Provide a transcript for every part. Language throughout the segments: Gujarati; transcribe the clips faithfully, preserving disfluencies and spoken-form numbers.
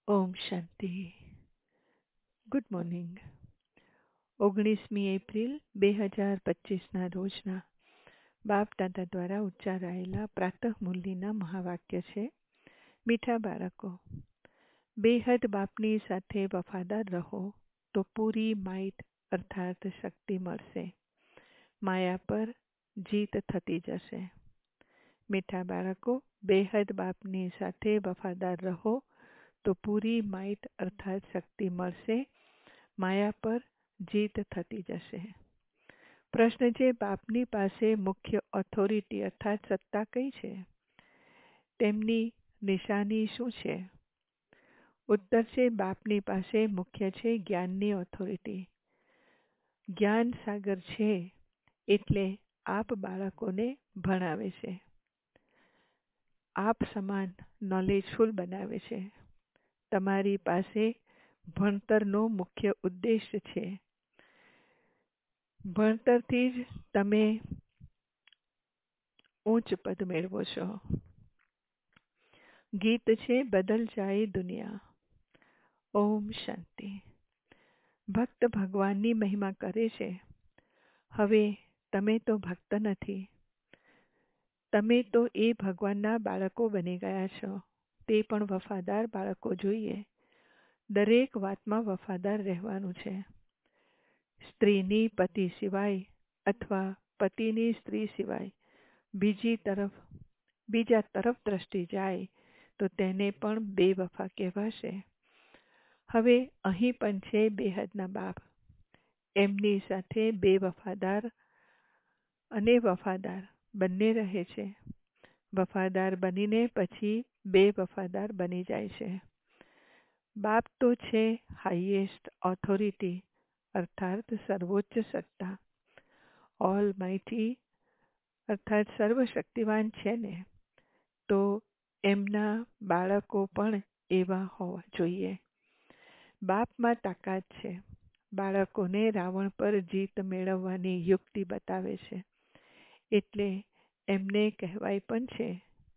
ઓમ શાંતિ. Good morning. ઓગણીસમી એપ્રિલ બે હજાર પચીસના રોજના બાપ દાદા દ્વારા ઉચ્ચારાયેલા પ્રાતઃ મુરલીના મહાવાક્ય છે. મીઠા બાળકો, બેહદ બાપની સાથે વફાદાર રહો તો પૂરી માઇટ અર્થાત શક્તિ મળશે. માયા પર જીત થતી જશે. મીઠા બાળકો, બેહદ બાપની સાથે વફાદાર રહો તો પૂરી માઇટ અર્થાત શક્તિ મળશે. માયા પર જીત થતી જશે. પ્રશ્ન છે, બાપની પાસે મુખ્ય ઓથોરિટી અર્થાત સત્તા કઈ છે? તેમની નિશાની શું છે? ઉત્તર છે, બાપની પાસે મુખ્ય છે જ્ઞાનની ઓથોરિટી. જ્ઞાન સાગર છે એટલે આપ બાળકોને ભણાવે છે. આપ સમાન નોલેજફુલ બનાવે છે. તમારી પાસે ભણતરનો મુખ્ય ઉદ્દેશ છે. ભણતરથી જ તમે ઉચ્ચ પદ મેળવો છો. ગીત છે, બદલ જાય દુનિયા. ઓમ શાંતિ. ભક્ત ભગવાનની મહિમા કરે છે. હવે તમે તો ભક્ત નથી, તમે તો એ ભગવાનના બાળકો બની ગયા છો. તે પણ વફાદાર બાળકો જોઈએ. દરેક વાતમાં વફાદાર રહેવાનું છે. સ્ત્રીની પતિ સિવાય અથવા પતિની સ્ત્રી સિવાય બીજી તરફ બીજા તરફ દ્રષ્ટિ જાય તો તેને પણ બેવફા કહેવાશે. હવે અહીં પણ છે બેહદના બાપ. એમની સાથે બેવફાદાર અને વફાદાર બંને રહે છે. વફાદાર બનીને પછી બેવફાદાર બની જાય છે. બાપ તો છે હાઈએસ્ટ ઓથોરિટી અર્થાત સર્વોચ્ચ સત્તા. ઓલ માઇટી અર્થાત સર્વશક્તિવાન છે ને, તો એમના બાળકો પણ એવા હોવા જોઈએ. બાપમાં તાકાત છે. બાળકોને રાવણ પર જીત મેળવવાની યુક્તિ બતાવે છે. એટલે એમને કહેવાય પણ છે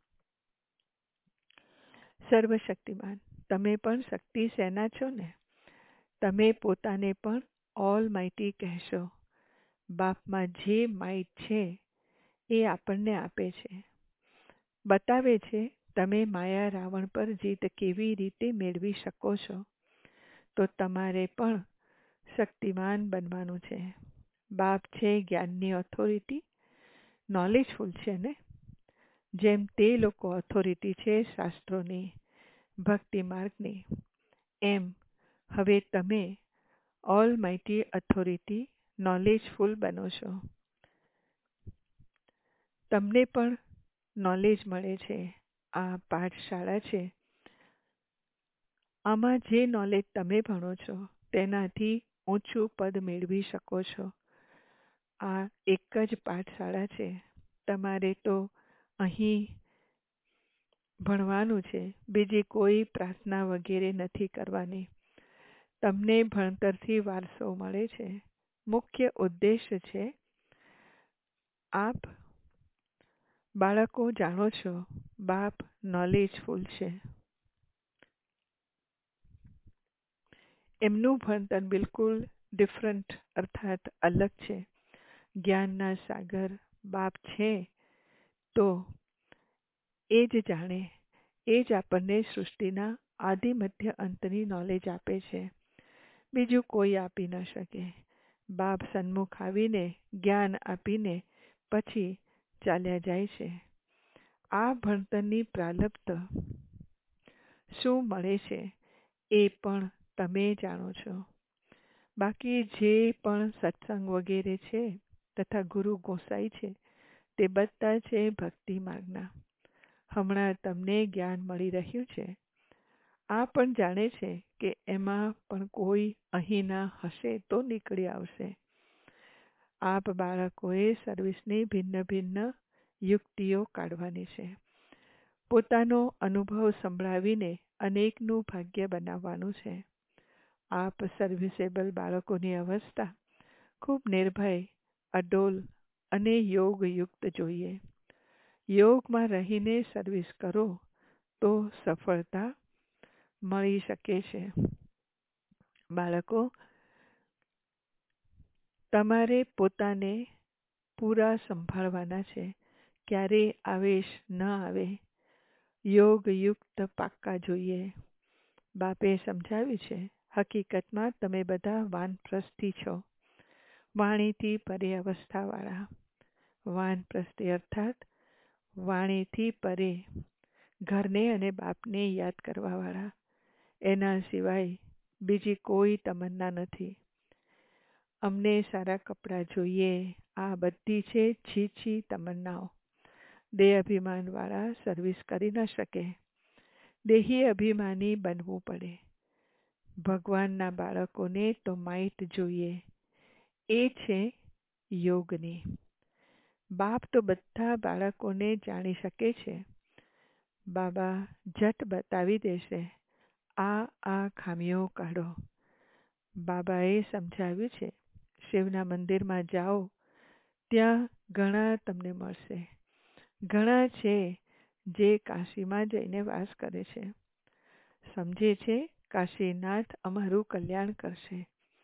સર્વશક્તિમાન. તમે પણ શક્તિ સેના છો ને? તમે પોતાને પણ ઓલ માઇટી કહેશો. બાપમાં જે માઇટ છે એ આપણને આપે છે, બતાવે છે તમે માયા રાવણ પર જીત કેવી રીતે મેળવી શકો છો. તો તમારે પણ શક્તિમાન બનવાનું છે. બાપ છે જ્ઞાનની ઓથોરિટી, નોલેજફુલ છે ને? જેમ તે લોકો ઓથોરિટી છે શાસ્ત્રોની, ભક્તિ માર્ગની, એમ હવે તમે ઓલ માઇટી ઓથોરિટી નોલેજફુલ બનો છો. તમને પણ નોલેજ મળે છે. આ પાઠશાળા છે. આમાં જે નોલેજ તમે ભણો છો તેનાથી ઊંચું પદ મેળવી શકો છો. આ એક જ પાઠશાળા છે. તમારે તો અહીં ભણવાનું છે. બીજી કોઈ પ્રાર્થના વગેરે નથી કરવાની. તમને ભણતરથી વારસો મળે છે. મુખ્ય ઉદ્દેશ છે, આપ બાળકો જાણો છો બાપ નોલેજફુલ છે. એમનું ભણતર બિલકુલ ડિફરન્ટ અર્થાત અલગ છે. જ્ઞાનના સાગર બાપ છે તો એ જ જાણે, એ જ આપણને સૃષ્ટિના આદિ મધ્ય અંતની નોલેજ આપે છે. બીજું કોઈ આપી ન શકે. બાપ સન્મુખ આવીને જ્ઞાન આપીને પછી ચાલ્યા જાય છે. આ ભણતરની પ્રાલબ્ધ શું મળે છે એ પણ તમે જાણો છો. બાકી જે પણ સત્સંગ વગેરે છે તથા ગુરુ ગોસાઈ છે તે બધા છે ભક્તિ માર્ગના. હમણાં તમને જ્ઞાન મળી રહ્યું છે. આ પણ જાણે છે કે એમાં પણ કોઈ અહીંના હશે તો નીકળી આવશે. આપ બાળકોએ સર્વિસની ભિન્ન ભિન્ન યુક્તિઓ કાઢવાની છે. પોતાનો અનુભવ સંભળાવીને અનેકનું ભાગ્ય બનાવવાનું છે. આપ સર્વિસેબલ બાળકોની અવસ્થા ખૂબ નિર્ભય, અડોલ અને યોગયુક્ત જોઈએ. યોગમાં રહીને સર્વિસ કરો તો સફળતા મળી શકે છે. બાળકો, તમારે પોતાને પૂરા સંભાળવાના છે. ક્યારેય આવેશ ન આવે. યોગયુક્ત પાક્કા જોઈએ. બાપે સમજાવ્યું છે, હકીકતમાં તમે બધા વાનપ્રસ્થી છો, વાણીથી પરે અવસ્થાવાળા. વાનપ્રસ્થી અર્થાત વાણીથી પરે, ઘરને અને બાપને યાદ કરવાવાળા. એના સિવાય બીજી કોઈ તમન્ના નથી. અમને સારા કપડાં જોઈએ, આ બધી છે છીછી તમન્નાઓ. દેહ અભિમાનવાળા સર્વિસ કરી ન શકે. દેહી અભિમાની બનવું પડે. ભગવાનના બાળકોને તો માઇટ જોઈએ, એ છે યોગની. બાપ તો બધા બાળકોને જાણી શકે છે. બાબા ઝટ બતાવી દેશે, આ આ ખામીઓ કાઢો. બાબાએ સમજાવ્યું છે, શિવના મંદિરમાં જાઓ, ત્યાં ઘણા તમને મળશે. ઘણા છે જે કાશીમાં જઈને વાસ કરે છે. સમજે છે કાશીનાથ અમારું કલ્યાણ કરશે.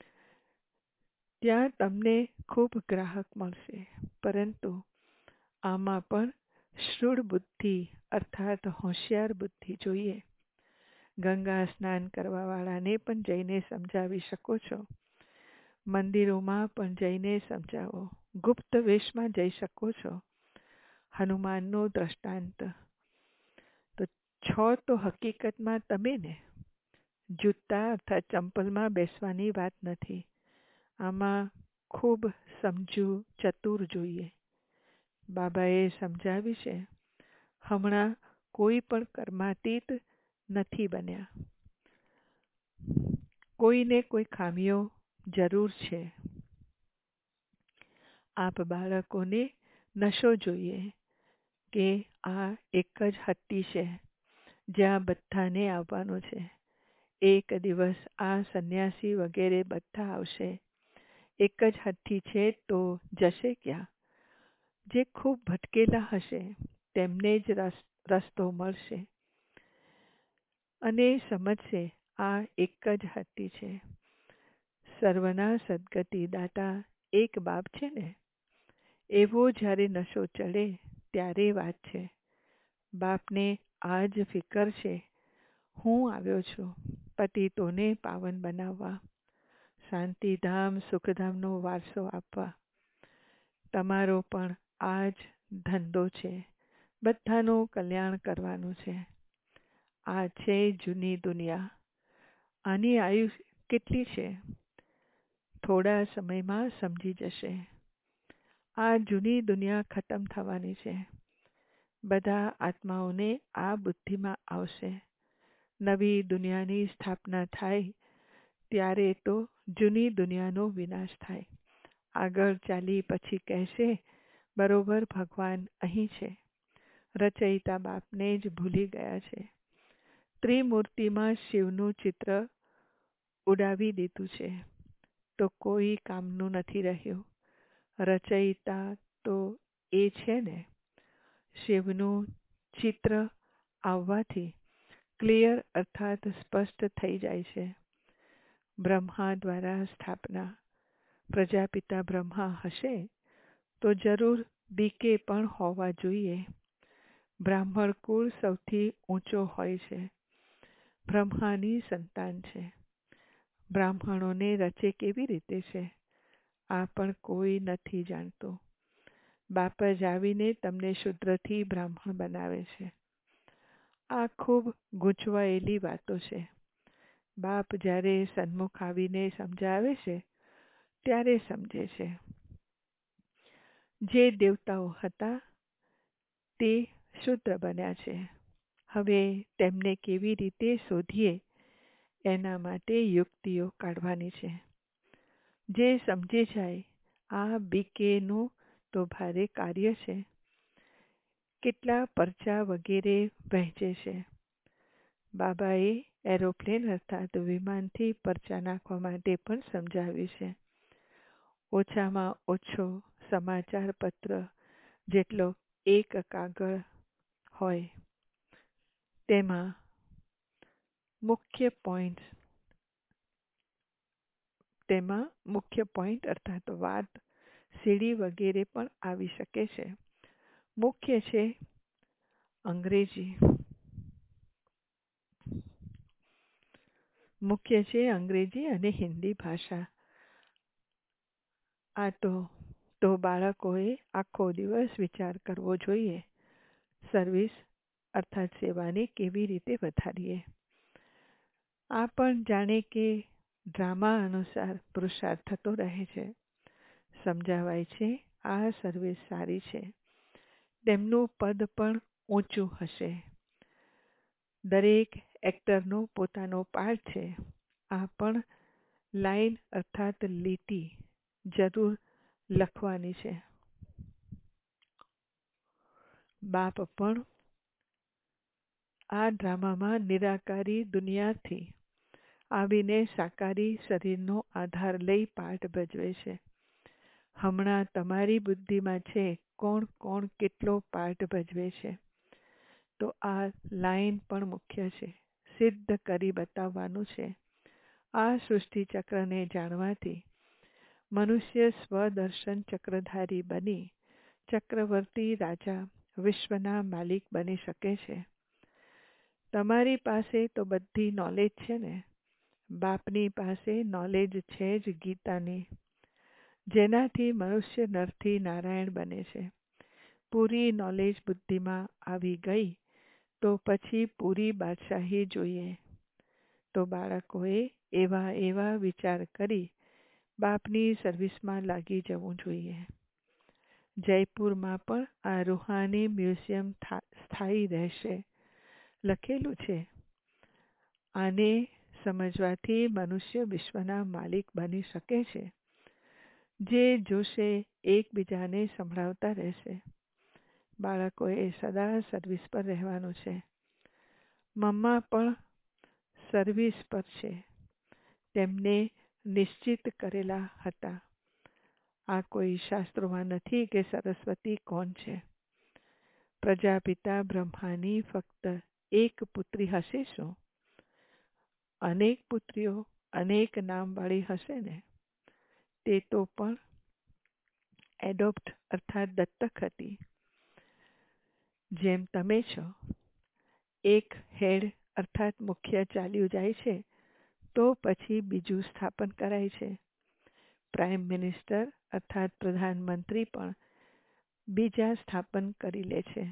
ત્યાં તમને ખૂબ ગ્રાહક મળશે. પરંતુ આમાં પણ શૃઢ બુદ્ધિ અર્થાત હોશિયાર બુદ્ધિ જોઈએ. ગંગા સ્નાન કરવાવાળાને પણ જઈને સમજાવી શકો છો. મંદિરોમાં પણ જઈને સમજાવો. ગુપ્ત વેશમાં જઈ શકો છો. હનુમાનનો દ્રષ્ટાંત તો છો તો હકીકતમાં તમે ને. જૂતા અર્થાત ચંપલમાં બેસવાની વાત નથી. આમાં ખૂબ સમજુ ચતુર જોઈએ. બાબાએ સમજાવ્યું છે, હમણાં કોઈ પણ કર્માતીત નથી બન્યા. કોઈને કોઈ ખામીઓ જરૂર છે. આપ બાળકોને નશો જોઈએ કે આ એક જ હટ્ટી છે જ્યાં બધાને આવવાનું છે. એક દિવસ આ સંન્યાસી વગેરે બધા આવશે. એક જ હટ્ટી છે તો જશે ક્યાં? જે ખૂબ ભટકેલા હશે તેમને જ રસ્તો મળશે અને સમજશે આ એક જ હટ્ટી છે. સર્વના સદગતિ દાતા એક બાપ છે ને. એવો જ્યારે નશો ચડે ત્યારે વાત છે. બાપને આ જ ફિકર છે, હું આવ્યો છું પતિતોને પાવન બનાવવા, શાંતિધામ સુખધામનો વારસો આપવા. તમારો પણ આ જ ધંધો છે. બધાનું કલ્યાણ કરવાનું છે. આ છે જૂની દુનિયા. આની આયુ કેટલી છે? થોડા સમયમાં સમજી જશે. આ જૂની દુનિયા ખતમ થવાની છે. બધા આત્માઓને આ બુદ્ધિમાં આવશે. નવી દુનિયાની સ્થાપના થાય ત્યારે તો જૂની દુનિયાનો વિનાશ થાય. આગળ ચાલી પછી કહેશે, બરોબર ભગવાન અહીં છે. રચયિતા બાપને જ ભૂલી ગયા છે. ત્રિમૂર્તિમાં શિવનું ચિત્ર ઉડાવી દીધું છે તો કોઈ કામનું નથી રહ્યું. રચયિતા તો એ છે ને. શિવનું ચિત્ર આવવાથી ક્લિયર અર્થાત સ્પષ્ટ થઈ જાય છે. બ્રહ્મા દ્વારા સ્થાપના. પ્રજાપિતા બ્રહ્મા હશે તો જરૂર ડીકે પણ હોવા જોઈએ. બ્રાહ્મણ કુળ સૌથી ઊંચો હોય છે. બ્રહ્માની સંતાન છે. બ્રાહ્મણોને રચે કેવી રીતે છે આ પણ કોઈ નથી જાણતું. બાપ જ આવીને તમને શુદ્રથી બ્રાહ્મણ બનાવે છે. આ ખૂબ ગૂંચવાયેલી વાતો છે. બાપ જ્યારે સન્મુખ આવીને સમજાવે છે ત્યારે સમજે છે. જે દેવતાઓ હતા તે શુદ્ર બન્યા છે. હવે તેમને કેવી રીતે શોધીએ એના માટે યુક્તિઓ કાઢવાની છે. જે સમજી જાય આ બીકેનું તો ભારે કાર્ય છે. કેટલા પરચા વગેરે વહેંચે છે. બાબાએ એરોપ્લેન અર્થાત વિમાનથી પરચા નાખવા માટે પણ સમજાવ્યું છે. ઓછામાં ઓછો સમાચાર પત્ર જેટલો એક કાગળ હોય તેમાં મુખ્ય પોઈન્ટ, તેમાં મુખ્ય પોઈન્ટ અર્થાત વાત, સીડી વગેરે પણ આવી શકે છે. મુખ્ય છે અંગ્રેજી. મુખ્ય છે અંગ્રેજી અને હિન્દી ભાષા. આ તો તો બાળકોએ આખો દિવસ વિચાર કરવો જોઈએ. સર્વિસ અર્થાત સેવાને કેવી રીતે વધારીએ. આ પણ જાણે કે ડ્રામા અનુસાર પુરુષાર્થ થતો રહે છે. સમજાવાય છે આ સર્વિસ સારી છે. તેમનું પદ પણ ઊંચું હશે. દરેક એક્ટરનો પોતાનો પાર્ટ છે. આ પણ લાઈન અર્થાત લીટી જરૂર લખવાની છે. બાપ પણ આ ડ્રામામાં નિરાકારી દુનિયાથી આવીને સાકારી શરીરનો આધાર લઈ પાઠ ભજવે છે. હમણાં તમારી બુદ્ધિમાં છે કોણ કોણ કેટલો પાઠ ભજવે છે. તો આ લાઈન પણ મુખ્ય છે. સિદ્ધ કરી બતાવવાનું છે. આ સૃષ્ટિ ચક્રને જાણવાથી મનુષ્ય સ્વદર્શન ચક્રધારી બની ચક્રવર્તી રાજા વિશ્વના માલિક બની શકે છે. તમારી પાસે તો બધી નોલેજ છે ને. બાપની પાસે નોલેજ છે જ ગીતાની, જેનાથી મનુષ્ય નરથી નારાયણ બને છે. પૂરી નોલેજ બુદ્ધિમાં આવી ગઈ તો પછી પૂરી બાદશાહી જોઈએ. તો બાળકોએ એવા એવા વિચાર કરી બાપની સર્વિસમાં લાગી જવું જોઈએ. જયપુરમાં પણ આ રૂહાની મ્યુઝિયમ સ્થાયી રહેશે લખેલું છે. આને સમજવાથી મનુષ્ય વિશ્વના માલિક બની શકે છે. જે જોશે એકબીજાને સંભળાવતા રહેશે. બાળકોએ સદા સર્વિસ પર રહેવાનું છે. મમ્મા પણ સર્વિસ પર છે. તેમને નિશ્ચિત કરેલા હતા. આ કોઈ શાસ્ત્રોમાં નથી કે સરસ્વતી કોણ છે. પ્રજાપિતા બ્રહ્માની ફક્ત એક પુત્રી હશે શું? અનેક પુત્રીઓ અનેક નામવાળી હશે ને. તે તો પણ એડોપ્ટ અર્થાત દત્તક હતી. જેમ તમે છો. એક હેડ અર્થાત મુખ્ય ચાલ્યું જાય છે તો પછી બીજું સ્થાપન કરાય છે. પ્રાઇમ મિનિસ્ટર અર્થાત પ્રધાનમંત્રી પણ બીજા સ્થાપન કરી લે છે.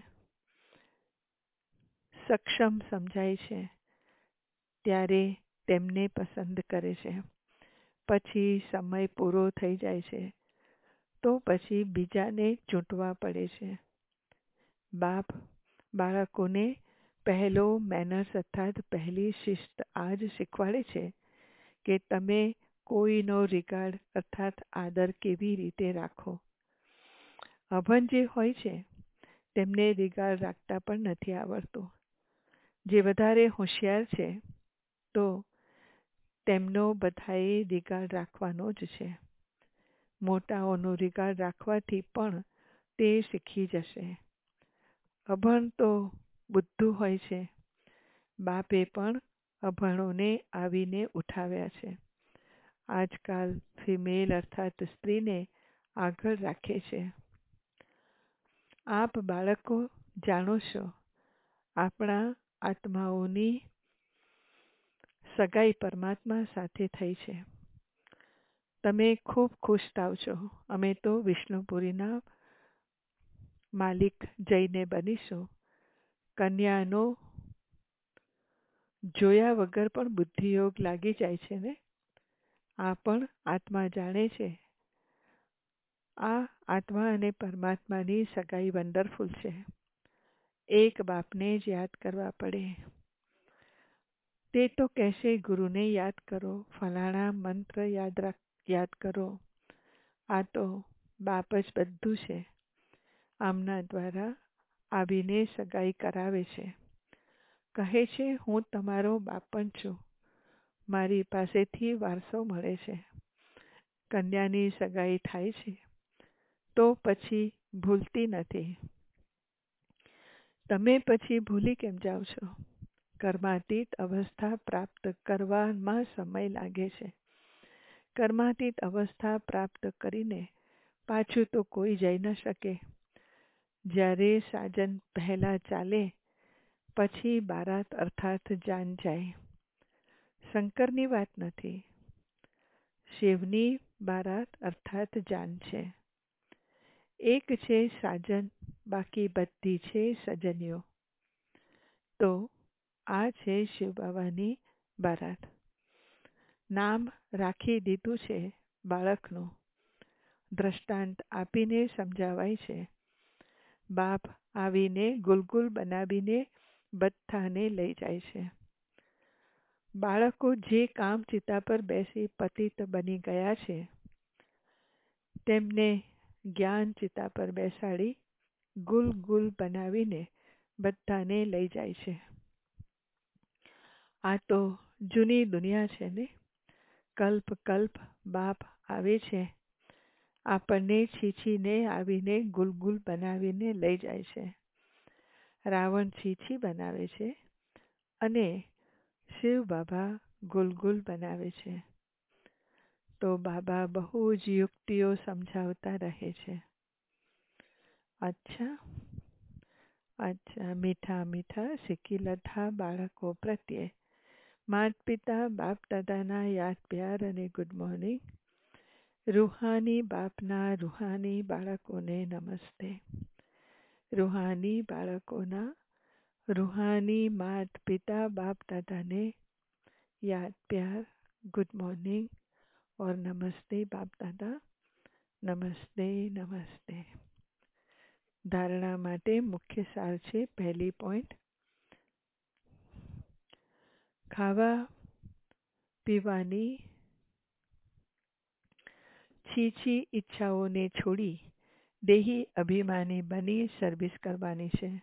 સક્ષમ સમજાય છે ત્યારે તેમને પસંદ કરે છે. પછી સમય પૂરો થઈ જાય છે તો પછી બીજાને ચૂંટવા પડે છે. બાપ બાળકોને પહેલો મેનર્સ અર્થાત પહેલી શિસ્ત આ જ શીખવાડે છે કે તમે કોઈનો રિગાર્ડ અર્થાત આદર કેવી રીતે રાખો. અભણ જે હોય છે તેમને રિગાર્ડ રાખતા પણ નથી આવડતું. જે વધારે હોશિયાર છે તો તેમનો બધાએ રિગાર્ડ રાખવાનો જ છે. મોટાઓનો રિગાર્ડ રાખવાથી પણ તે શીખી જશે. અભણ તો બુદ્ધુ હોય છે. બાપે પણ અભણોને આવીને ઉઠાવ્યા છે. આજકાલ ફિમેલ અર્થાત સ્ત્રીને આગળ રાખે છે. આપ બાળકો જાણો છો આપણા આત્માઓની સગાઈ પરમાત્મા સાથે થઈ છે. તમે ખૂબ ખુશ થાવ છો. અમે તો વિષ્ણુપુરીના માલિક જઈને બનીશું. કન્યાનો જોયા વગર પણ બુદ્ધિયોગ લાગી જાય છે ને. આ પણ આત્મા જાણે છે. આ આત્મા અને પરમાત્માની સગાઈ વન્ડરફુલ છે. એક બાપને જ યાદ કરવા પડે. તે તો કહેશે ગુરુને યાદ કરો, ફલાણા મંત્ર યાદ રાખ યાદ કરો. આ તો બાપ જ બધું છે. આમના દ્વારા આવીને સગાઈ કરાવે છે. કહે છે હું તમારો બાપ પણ છું. મારી પાસેથી વારસો મળે છે. કન્યાની સગાઈ થાય છે તો પછી ભૂલતી નથી. તમે પછી ભૂલી કેમ જાઓ છો? કર્માતીત અવસ્થા પ્રાપ્ત કરવામાં સમય લાગે છે. કર્માતીત અવસ્થા પ્રાપ્ત કરીને પાછું તો કોઈ જઈ ન શકે. જ્યારે સાજન પહેલા ચાલે પછી બારાત અર્થાત જાન જાય. શંકરની વાત નથી, શિવની બારાત અર્થાત જાન છે. એક છે સાજન, બાકી બધી છે સજનીઓ. તો આ છે શિવ બાબાની બારાત. નામ રાખી દીધું છે બાળકનું. દ્રષ્ટાંત આપીને સમજાવાય છે. બાપ આવીને ગુલગુલ બનાવીને બધાને લઈ જાય છે. બાળકો જે કામ ચિતા પર બેસી પતિત બની ગયા છે તેમને જ્ઞાન ચિતા પર બેસાડી ગુલ ગુલ બનાવીને બધાને લઈ જાય છે. આ તો જૂની દુનિયા છે ને. કલ્પ કલ્પ બાપ આવે છે, આપણને છીછીને આવીને ગુલગુલ બનાવીને લઈ જાય છે. રાવણ છીછી બનાવે છે અને શિવ બાબા ગુલગુલ બનાવે છે. તો બાબા બહુ જ યુક્તિઓ સમજાવતા રહે છે. અચ્છા અચ્છા મીઠા મીઠા શીખી લધા બાળકો પ્રત્યે માત પિતા બાપ દાદાના યાદ પ્યાર અને ગુડ મોર્નિંગ. રૂહાની બાપના રૂહાની બાળકોને નમસ્તે. રૂહાની બાળકોના રૂહાની માત પિતા બાપ દાદાને યાદ પ્યાર ગુડ મોર્નિંગ और नमस्ते बाप दादा. नमस्ते नमस्ते. ધારણા માટે મુખ્ય સાર છે. પહેલી પોઈન્ટ, ખાવા પીવાની છીછી ઈચ્છાઓને છોડી દેહી અભિમાની બની સર્વિસ કરવાની છે.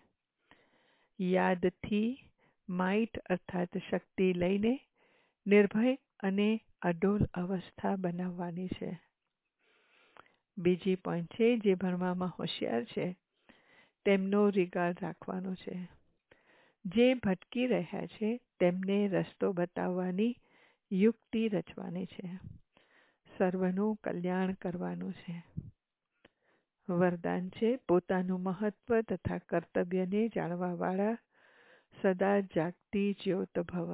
યાદથી માઇટ અર્થાત શક્તિ લઈને નિર્ભય અને અડોલ અવસ્થા બનાવવાની છે. બીજી પોઈન્ટ છે, જે ભણવામાં હોશિયાર છે તેમનો રિગાર્ડ રાખવાનો છે. જે ભટકી રહ્યા છે તેમને રસ્તો બતાવવાની યુક્તિ રચવાની છે. સર્વનું કલ્યાણ કરવાનું છે. વરદાન છે, પોતાનું મહત્વ તથા કર્તવ્યને જાણવા વાળા સદા જાગતી જ્યોત ભવ.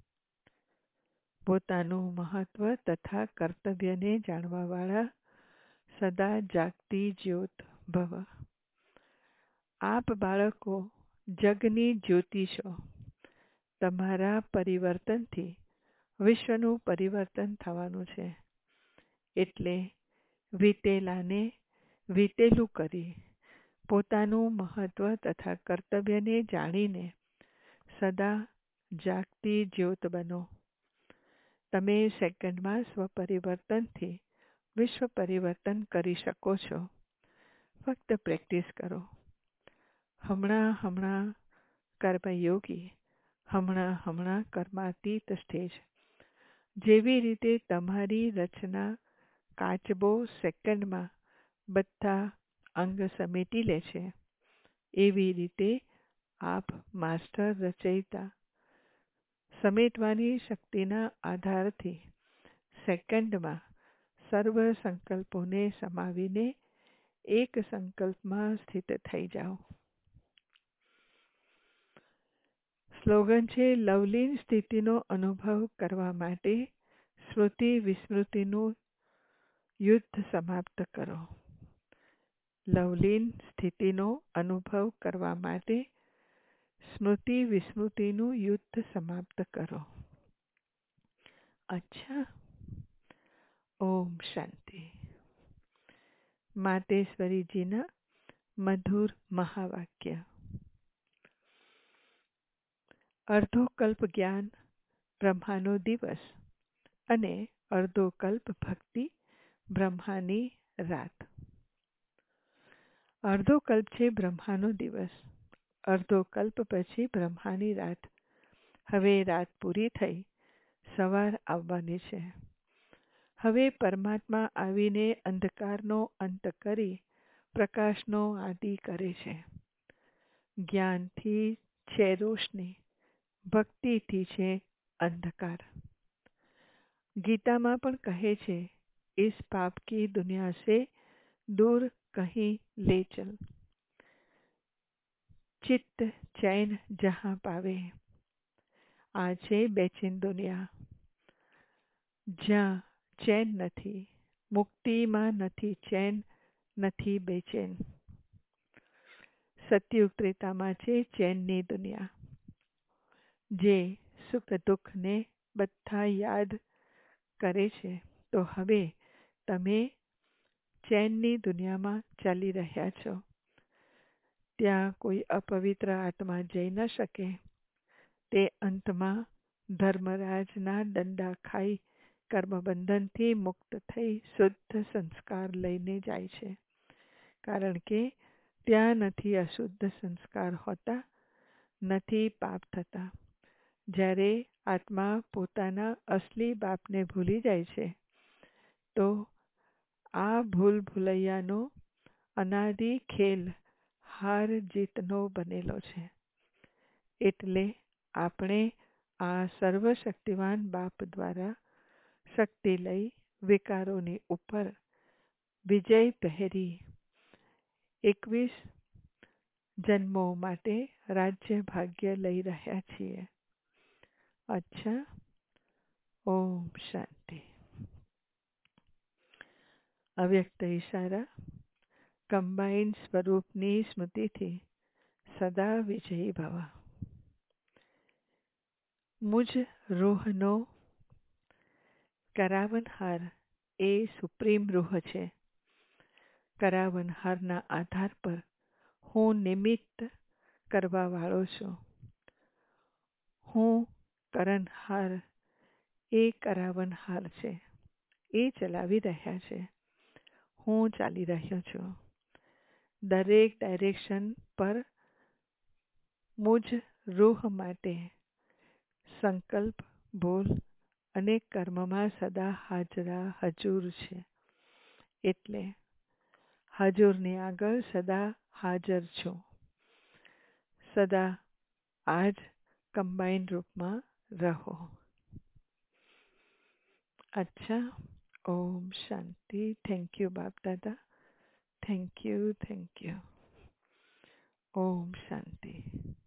પોતાનું મહત્વ તથા કર્તવ્યને જાણવા વાળા સદા જાગતી જ્યોત ભવ. આપ બાળકો જગની જ્યોતિ છો. તમારા પરિવર્તનથી વિશ્વનું પરિવર્તન થવાનું છે. એટલે વીતેલાને વીતેલું કરી પોતાનું મહત્વ તથા કર્તવ્યને જાણીને સદા જાગતી જ્યોત બનો. તમે સેકન્ડમાં સ્વપરિવર્તનથી વિશ્વ પરિવર્તન કરી શકો છો. ફક્ત પ્રેક્ટિસ કરો. હમણાં હમણાં કર્મયોગી, હમણાં હમણાં કર્માતીત સ્ટેજ. જેવી રીતે તમારી રચના કાચબો સેકન્ડમાં બધા અંગ સમેટી લે છે, એવી રીતે આપ માસ્ટર રચયિતા સમેટવાની શક્તિના આધારથી સેકન્ડમાં સર્વ સંકલ્પોને સમાવીને એક સંકલ્પમાં સ્થિત થઈ જાઓ. સ્લોગન છે, લવલીન સ્થિતિનો અનુભવ કરવા માટે સ્મૃતિ વિસ્મૃતિનું યુદ્ધ સમાપ્ત કરો. લવલીન સ્થિતિનો અનુભવ કરવા માટે સ્મૃતિ વિસ્મૃતિનું યુદ્ધ સમાપ્ત કરો. અચ્છા. ઓમ શાંતિ. માતેશ્વરીજીના મધુર મહાવાક્ય. અર્ધો કલ્પ જ્ઞાન બ્રહ્માનો દિવસ અને અર્ધો કલ્પ ભક્તિ બ્રહ્માની રાત. અર્ધો કલ્પ છે બ્રહ્માનો દિવસ, અર્ધો કલ્પ પછી બ્રહ્માની રાત. હવે રાત પૂરી થઈ, સવાર આવવાની છે. હવે પરમાત્મા આવીને અંધકારનો અંત કરી પ્રકાશનો આદિ કરે છે. જ્ઞાનથી છે રોશની, ભક્તિથી છે અંધકાર. ગીતામાં પણ કહે છે, इस पाप की दुनिया से दूर कहीं ले चल, ચિત્ત ચૈન જહાં પાવે. આ છે બેચેન દુનિયા, જ્યાં ચેન નથી, મુક્તિમાં નથી ચેન, નથી બેચેન. સતયુગ ત્રેતામાં છે ચેનની દુનિયા, જે સુખ દુઃખને બધા યાદ કરે છે. તો હવે તમે ચેનની દુનિયામાં ચાલી રહ્યા છો. ત્યાં કોઈ અપવિત્ર આત્મા જઈ ન શકે. તે અંતમાં ધર્મરાજના દંડા ખાઈ કર્મબંધનથી મુક્ત થઈ શુદ્ધ સંસ્કાર લઈને જાય છે. કારણ કે ત્યાં નથી અશુદ્ધ સંસ્કાર હોતા, નથી પાપ થતા. જ્યારે આત્મા પોતાના અસલી બાપને ભૂલી જાય છે, તો આ ભૂલ ભૂલૈયાનો અનાદિ ખેલ હાર જીતનો બનેલો છે. એટલે આપણે આ સર્વશક્તિવાન બાપ દ્વારા શક્તિ લઈ વિકારોની ઉપર વિજય પહેરી એકવીસ જન્મો માટે રાજ્ય ભાગ્ય લઈ રહ્યા છીએ. અચ્છા, ઓમ શાંતિ. અવ્યક્ત ઈશારા. કમ્બાઇન્ડ સ્વરૂપની સ્મૃતિથી સદા વિજયી ભવ. મુજ રૂહનો કરાવનહાર એ સુપ્રીમ રૂહ છે. કરાવનહારના આધાર પર હું નિમિત્ત કરવા વાળો છું. હું કરનહાર એ કરાવનહાર છે. એ ચલાવી રહ્યા છે. હું ચાલી રહ્યો છું. દરેક ડાયરેક્શન પર મુજ રૂહ માટે સંકલ્પ, બોલ અને કર્મમાં સદા હાજરા હજુર છે. એટલે હજુરની આગળ સદા હાજર છું. સદા આજ કમ્બાઇન્ડ રૂપમાં રહો. અચ્છા, ઓમ શાંતિ. Thank you Bap Dada. Thank you, thank you. Om Shanti.